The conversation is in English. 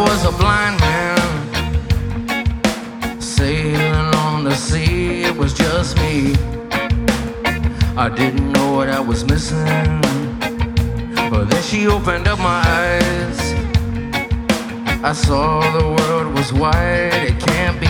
was a blind man sailing on the sea. It was just me. I didn't know what I was missing, but then she opened up my eyes. I saw the world was wide. It can't be